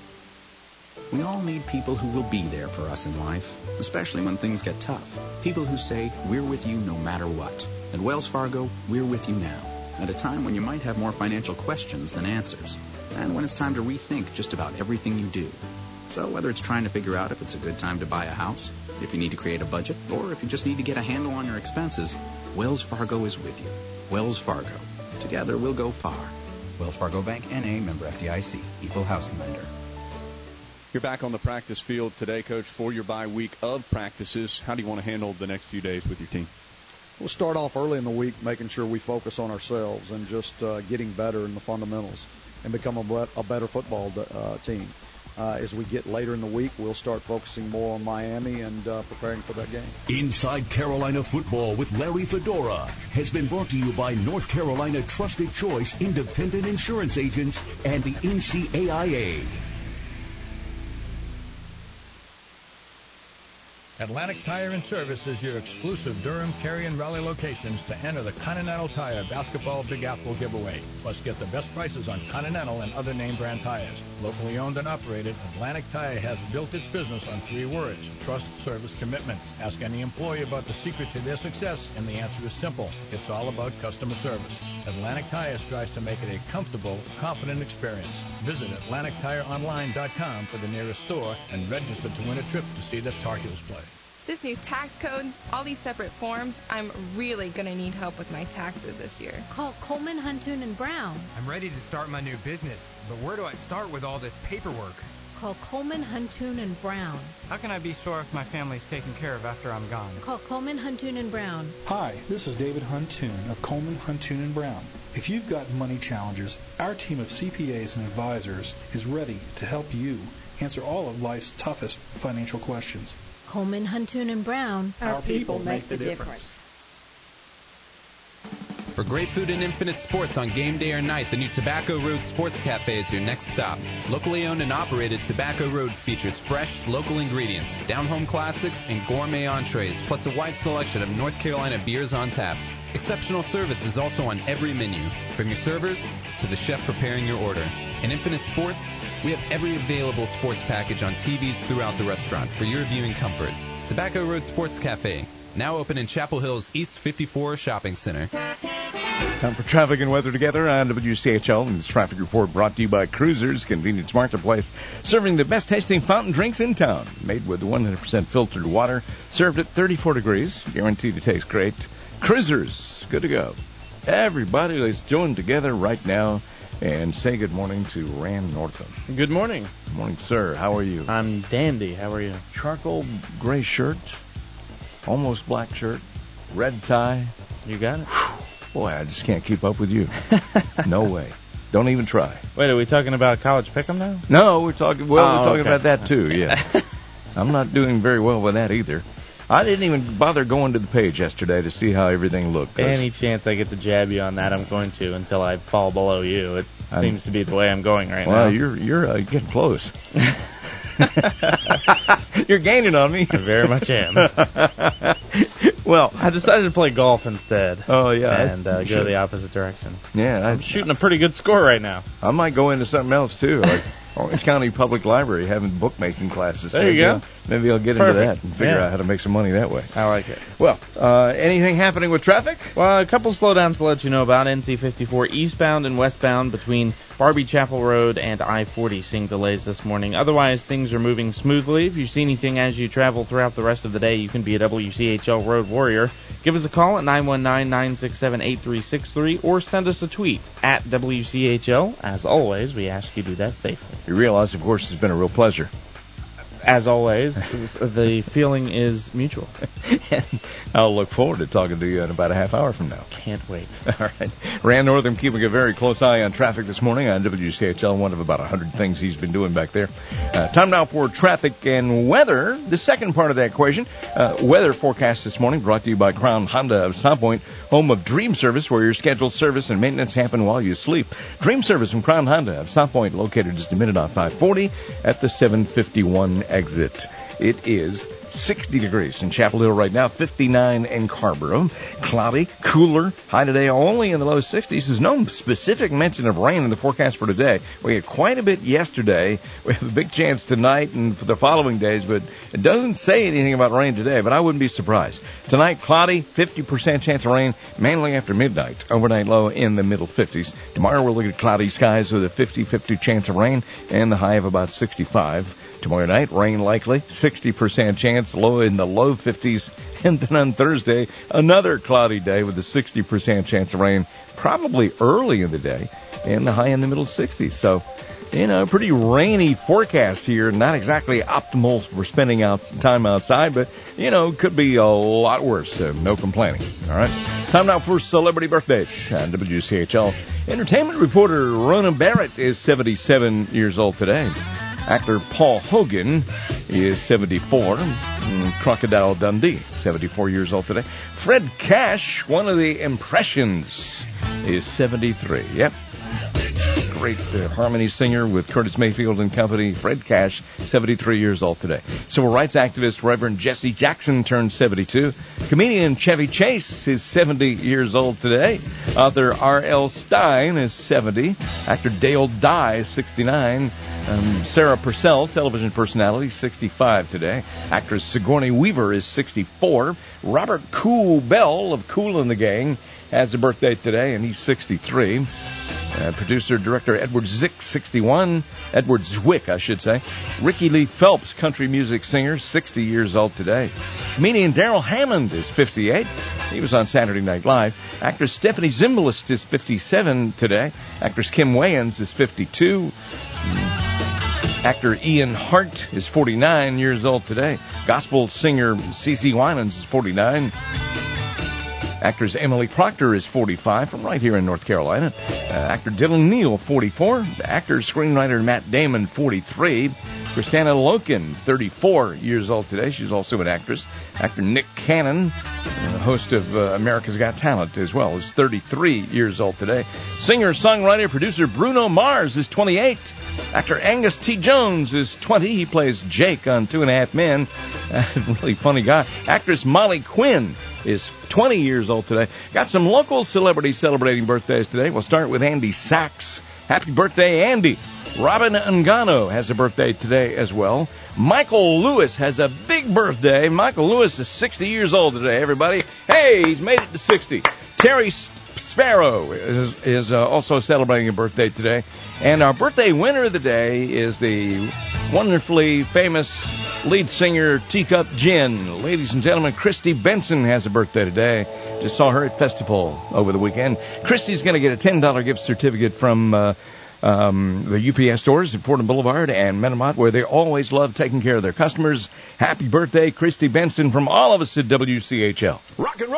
We all need people who will be there for us in life, especially when things get tough. People who say, we're with you no matter what. At Wells Fargo, we're with you now, at a time when you might have more financial questions than answers, and when it's time to rethink just about everything you do. So whether it's trying to figure out if it's a good time to buy a house, if you need to create a budget, or if you just need to get a handle on your expenses, Wells Fargo is with you. Wells Fargo. Together we'll go far. Wells Fargo Bank, N A, member F D I C, equal housing lender. You're back on the practice field today, Coach, for your bye week of practices. How do you want to handle the next few days with your team? we'll start off early in the week making sure we focus on ourselves and just uh, getting better in the fundamentals and become a, a better football uh, team. Uh, as we get later in the week, we'll start focusing more on Miami and uh, preparing for that game. Inside Carolina Football with Larry Fedora has been brought to you by North Carolina Trusted Choice Independent Insurance Agents and the N C A I A. Atlantic Tire and Service is your exclusive Durham, Cary, and Raleigh locations to enter the Continental Tire Basketball Big Apple giveaway. Plus, get the best prices on Continental and other name brand tires. Locally owned and operated, Atlantic Tire has built its business on three words: trust, service, commitment. Ask any employee about the secret to their success, and the answer is simple. It's all about customer service. Atlantic Tire strives to make it a comfortable, confident experience. Visit Atlantic Tire Online dot com for the nearest store and register to win a trip to see the Tar Heels play. This new tax code, all these separate forms, I'm really going to need help with my taxes this year. Call Coleman, Huntoon, and Brown. I'm ready to start my new business, but where do I start with all this paperwork? Call Coleman, Huntoon, and Brown. How can I be sure if my family's taken care of after I'm gone? Call Coleman, Huntoon, and Brown. Hi, this is David Huntoon of Coleman, Huntoon, and Brown. If you've got money challenges, our team of C P As and advisors is ready to help you answer all of life's toughest financial questions. Coleman, Huntoon, and Brown. Our people make the difference. For great food and infinite sports on game day or night, the new Tobacco Road Sports Cafe is your next stop. Locally owned and operated, Tobacco Road features fresh, local ingredients, down-home classics, and gourmet entrees, plus a wide selection of North Carolina beers on tap. Exceptional service is also on every menu, from your servers to the chef preparing your order. In Infinite Sports, we have every available sports package on T Vs throughout the restaurant for your viewing comfort. Tobacco Road Sports Cafe, now open in Chapel Hill's East fifty-four Shopping Center. Time for traffic and weather together on W C H L. And this traffic report brought to you by Cruisers Convenience Marketplace, serving the best tasting fountain drinks in town. Made with one hundred percent filtered water, served at thirty-four degrees, guaranteed to taste great. Cruisers, good to go. Everybody, let's join together right now and say good morning to Rand Northam. Good morning. Good morning, sir. How are you? I'm dandy. How are you? Charcoal gray shirt, almost black shirt, red tie. You got it. Boy, I just can't keep up with you. No way. Don't even try. Wait, are we talking about college pick'em now? No, we're talking. Well, oh, we're talking okay. about that too. Yeah. I'm not doing very well with that either. I didn't even bother going to the page yesterday to see how everything looked. Any chance I get to jab you on that, I'm going to until I fall below you. It I'm, seems to be the way I'm going right well, now. Well, you're you're uh, getting close. You're gaining on me. I very much am. Well, I decided to play golf instead. Oh, yeah. And uh, go the opposite direction. Yeah. I'm I, shooting a pretty good score right now. I might go into something else, too, like Orange County Public Library having bookmaking classes. There you go. Maybe I'll get Perfect. into that and figure yeah. out how to make some money that way. I like it. Well, uh, anything happening with traffic? Well, a couple slowdowns to let you know about. N C fifty-four eastbound and westbound between Barbie Chapel Road and I forty seeing delays this morning. Otherwise, things are moving smoothly. If you see anything as you travel throughout the rest of the day, you can be a W C H L Road Warrior. Give us a call at nine one nine, nine six seven, eight three six three or send us a tweet at W C H L. As always, we ask you to do that safely. You realize, of course, it's been a real pleasure. As always, the feeling is mutual. And I'll look forward to talking to you in about a half hour from now. Can't wait. All right. Rand Northam keeping a very close eye on traffic this morning on W C H L, one of about one hundred things he's been doing back there. Uh, time now for traffic and weather, the second part of that equation. Uh, weather forecast this morning brought to you by Crown Honda of South Point, home of Dream Service, where your scheduled service and maintenance happen while you sleep. Dream Service from Crown Honda of South Point, located just a minute off five forty at the seven fifty-one exit. It is sixty degrees in Chapel Hill right now, fifty-nine in Carrboro. Cloudy, cooler, high today only in the low sixties. There's no specific mention of rain in the forecast for today. We had quite a bit yesterday. We have a big chance tonight and for the following days, but it doesn't say anything about rain today, but I wouldn't be surprised. Tonight, cloudy, fifty percent chance of rain, mainly after midnight. Overnight low in the middle fifties. Tomorrow we're looking at cloudy skies with a fifty-fifty chance of rain and the high of about sixty-five. Tomorrow night, rain likely, sixty percent chance, low in the low fifties. And then on Thursday, another cloudy day with a sixty percent chance of rain, probably early in the day, and the high in the middle sixties. So, you know, pretty rainy forecast here. Not exactly optimal for spending out time outside, but, you know, could be a lot worse. So no complaining. All right. Time now for celebrity birthdays on W C H L. Entertainment reporter Rona Barrett is seventy-seven years old today. Actor Paul Hogan is seventy-four. Crocodile Dundee, seventy-four years old today. Fred Cash, one of the Impressions, is seventy-three. Yep. Great uh, harmony singer with Curtis Mayfield and company. Fred Cash, seventy-three years old today. Civil rights activist Reverend Jesse Jackson turned seventy-two. Comedian Chevy Chase is seventy years old today. Author R L Stein is seventy. Actor Dale Dye is sixty-nine. Um, Sarah Purcell, television personality, sixty-five today. Actress Sigourney Weaver is sixty-four. Robert Cool Bell of Kool and the Gang has a birthday today, and he's sixty-three. Uh, producer, director Edward Zick, sixty-one. Edward Zwick, I should say. Ricky Lee Phelps, country music singer, sixty years old today. Comedian Daryl Hammond is fifty-eight. He was on Saturday Night Live. Actress Stephanie Zimbalist is fifty-seven today. Actress Kim Wayans is fifty-two. Actor Ian Hart is forty-nine years old today. Gospel singer CeCe Winans is forty-nine. Actress Emily Proctor is forty-five, from right here in North Carolina. Uh, actor Dylan Neal, forty-four. Actor, screenwriter Matt Damon, forty-three. Kristanna Loken, thirty-four years old today. She's also an actress. Actor Nick Cannon, uh, host of uh, America's Got Talent as well, is thirty-three years old today. Singer, songwriter, producer Bruno Mars is twenty-eight. Actor Angus T. Jones is twenty. He plays Jake on Two and a Half Men. Uh, really funny guy. Actress Molly Quinn is twenty years old today. Got some local celebrities celebrating birthdays today. We'll start with Andy Sachs. Happy birthday, Andy. Robin Ngano has a birthday today as well. Michael Lewis has a big birthday. Michael Lewis is sixty years old today, everybody. Hey, he's made it to sixty. Terry Sparrow is, is uh, also celebrating a birthday today. And our birthday winner of the day is the wonderfully famous lead singer Teacup Gin. Ladies and gentlemen, Christy Benson has a birthday today. Just saw her at Festival over the weekend. Christy's going to get a ten dollars gift certificate from uh, um, the U P S stores at Fordham Boulevard and Metamont, where they always love taking care of their customers. Happy birthday, Christy Benson, from all of us at W C H L. Rock and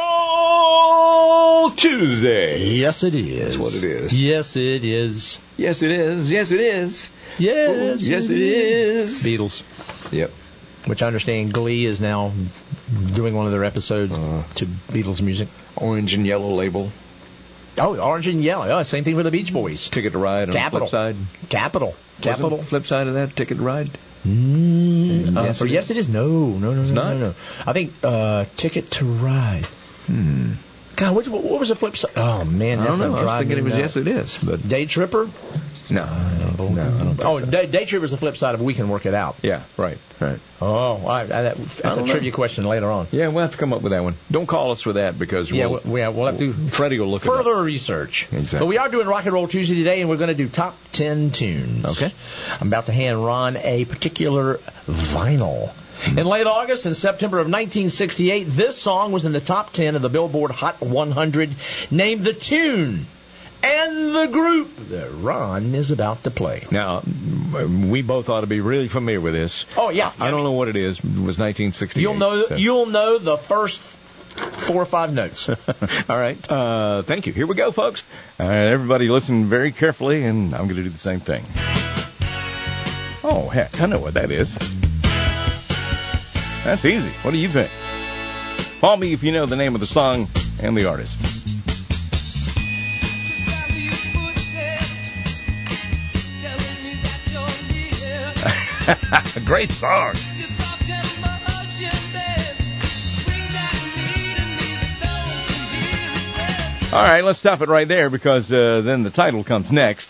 Roll Tuesday. Yes, it is. That's what it is. Yes, it is. Yes, it is. Yes, it is. Yes, Ooh, yes, it is. Beatles. Yep. Which I understand Glee is now doing one of their episodes uh, to Beatles music. Orange and yellow label. Oh, orange and yellow. Oh, same thing with the Beach Boys. Ticket to Ride on Capital. the flip side. Capital. Capital. Wasn't the flip side of that, Ticket to Ride? Mm, uh, yes, for it yes, is. it is. No, no, no, it's no, not? no, no. I think uh, Ticket to Ride. Hmm. God, what, what was the flip side? Oh, man. I That's don't know. what I was thinking it was now. Yes, it is. But Day Tripper? No, no, no. I don't oh, so. day, day Tripper is the flip side of We Can Work It Out. Yeah, right, right. Oh, I, I, that, that's a know. trivia question later on. Yeah, we'll have to come up with that one. Don't call us for that because yeah, we'll, we'll, we'll have to do Freddie will look further it up. research. Exactly. But we are doing Rock and Roll Tuesday today, and we're going to do top ten tunes. Okay. I'm about to hand Ron a particular vinyl. In late August and September of nineteen sixty-eight, this song was in the top ten of the Billboard Hot one hundred, named the tune and the group that Ron is about to play. Now, we both ought to be really familiar with this. Oh, yeah. I don't know what it is. It was nineteen sixty-eight. You'll know, so. you'll know the first four or five notes. All right. Uh, thank you. Here we go, folks. All right, everybody listen very carefully, and I'm going to do the same thing. Oh, heck, I know what that is. That's easy. What do you think? Call me if you know the name of the song and the artist. Great song. All right, let's stop it right there because uh, then the title comes next.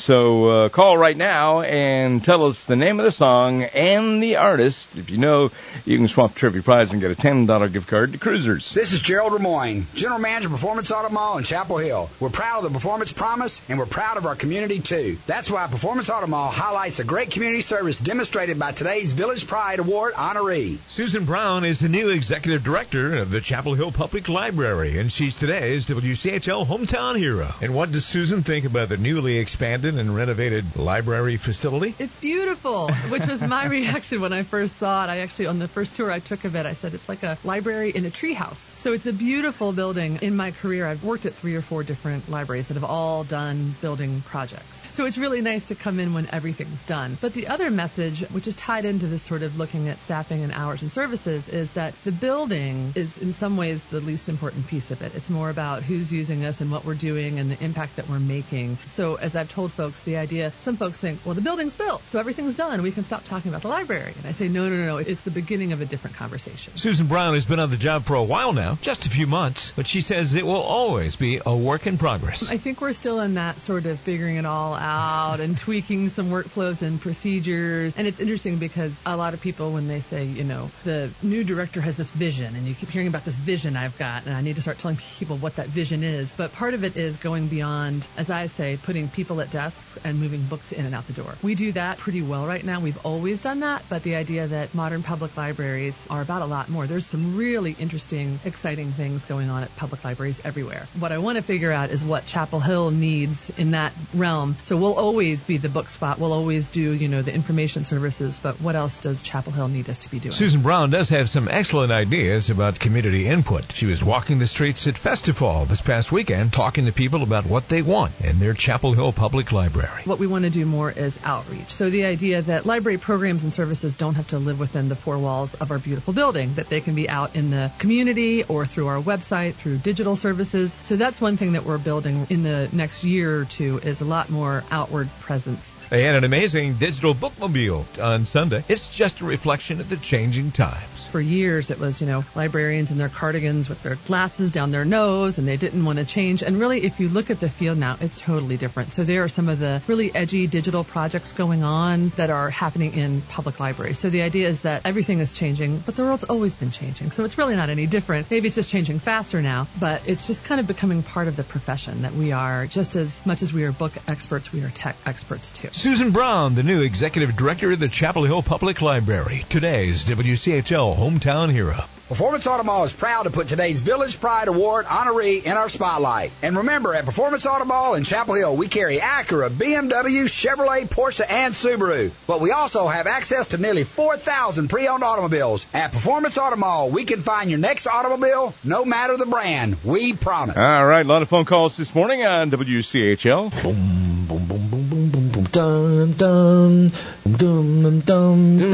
So uh, call right now and tell us the name of the song and the artist. If you know, you can swap Trivia Prize and get a ten dollars gift card to Cruisers. This is Gerald Remoyne, General Manager of Performance Auto Mall in Chapel Hill. We're proud of the Performance Promise, and we're proud of our community, too. That's why Performance Auto Mall highlights the great community service demonstrated by today's Village Pride Award honoree. Susan Brown is the new Executive Director of the Chapel Hill Public Library, and she's today's W C H L Hometown Hero. And what does Susan think about the newly expanded and renovated library facility? It's beautiful, which was my reaction when I first saw it. I actually, on the first tour I took of it, I said it's like a library in a treehouse. So it's a beautiful building. In my career, I've worked at three or four different libraries that have all done building projects. So it's really nice to come in when everything's done. But the other message, which is tied into this sort of looking at staffing and hours and services, is that the building is in some ways the least important piece of it. It's more about who's using us and what we're doing and the impact that we're making. So as I've told folks, the idea, some folks think, well, the building's built, so everything's done. We can stop talking about the library. And I say, no, no, no, no. It's the beginning of a different conversation. Susan Brown has been on the job for a while now, just a few months, but she says it will always be a work in progress. I think we're still in that sort of figuring it all out and tweaking some workflows and procedures. And it's interesting because a lot of people, when they say, you know, the new director has this vision, and you keep hearing about this vision I've got, and I need to start telling people what that vision is. But part of it is going beyond, as I say, putting people at desks and moving books in and out the door. We do that pretty well right now. We've always done that, but the idea that modern public libraries are about a lot more. There's some really interesting, exciting things going on at public libraries everywhere. What I want to figure out is what Chapel Hill needs in that realm. So we'll always be the book spot. We'll always do, you know, the information services, but what else does Chapel Hill need us to be doing? Susan Brown does have some excellent ideas about community input. She was walking the streets at Festival this past weekend, talking to people about what they want in their Chapel Hill Public Library. What we want to do more is outreach. So the idea that library programs and services don't have to live within the four walls of our beautiful building, that they can be out in the community or through our website, through digital services. So that's one thing that we're building in the next year or two, is a lot more outward presence. They had an amazing digital bookmobile on Sunday. It's just a reflection of the changing times. For years, it was, you know, librarians in their cardigans with their glasses down their nose, and they didn't want to change. And really, if you look at the field now, it's totally different. So there are some of the really edgy digital projects going on that are happening in public libraries. So the idea is that everything is changing, but the world's always been changing. So it's really not any different. Maybe it's just changing faster now, but it's just kind of becoming part of the profession that we are, just as much as we are book experts, we are tech experts too. Susan Brown, the new Executive Director of the Chapel Hill Public Library. Today's W C H L Hometown Hero. Performance Auto Mall is proud to put today's Village Pride Award honoree in our spotlight. And remember, at Performance Auto Mall in Chapel Hill, we carry Acura, B M W, Chevrolet, Porsche, and Subaru. But we also have access to nearly four thousand pre-owned automobiles. At Performance Auto Mall, we can find your next automobile, no matter the brand. We promise. All right, a lot of phone calls this morning on W C H L. Boom, boom, boom, boom, boom, boom, boom, dun, dun, dun, dun, dun,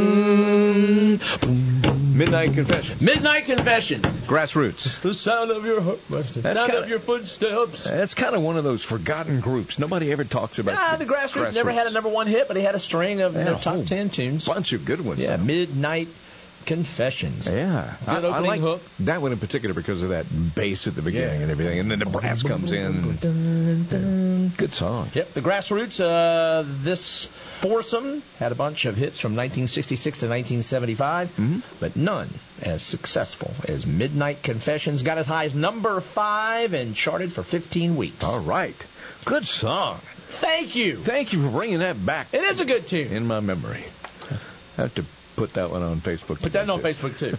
dun, boom, boom. Midnight Confessions. Midnight Confessions. Grassroots. The sound of your the sound kinda, of your footsteps. That's kind of one of those forgotten groups. Nobody ever talks about. Yeah, the Grassroots, grassroots never had a number one hit, but he had a string of yeah, you know, top ten tunes. Bunch of good ones. Yeah, though. Midnight Confessions. Yeah. Good I, opening I like hook. that one in particular because of that bass at the beginning yeah. and everything, and then the brass comes in. And, yeah. Good song. Yep, the Grassroots, uh, this foursome had a bunch of hits from nineteen sixty-six to nineteen seventy-five, mm-hmm. but none as successful as Midnight Confessions. Got as high as number five and charted for fifteen weeks. All right. Good song. Thank you. Thank you for bringing that back. It is a good tune. In my memory. I have to put that one on Facebook. Put that on too. Facebook, too.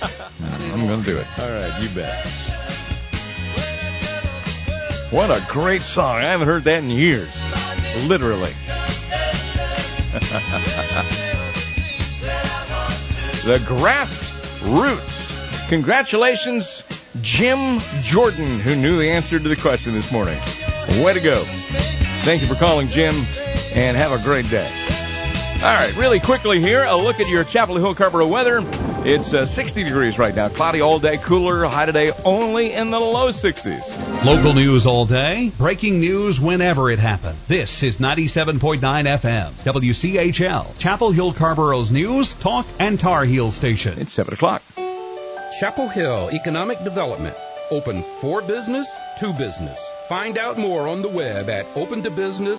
I'm going to do it. All right, you bet. What a great song. I haven't heard that in years. Literally. The Grassroots. Congratulations, Jim Jordan, who knew the answer to the question this morning. Way to go. Thank you for calling, Jim, and have a great day. All right, really quickly here, a look at your Chapel Hill Carrboro weather. It's uh, sixty degrees right now. Cloudy all day, cooler, high today only in the low sixties. Local news all day, breaking news whenever it happens. This is ninety-seven point nine F M, W C H L, Chapel Hill Carrboro's news, talk, and Tar Heel station. It's seven o'clock. Chapel Hill Economic Development. Open for business, to business. Find out more on the web at open to business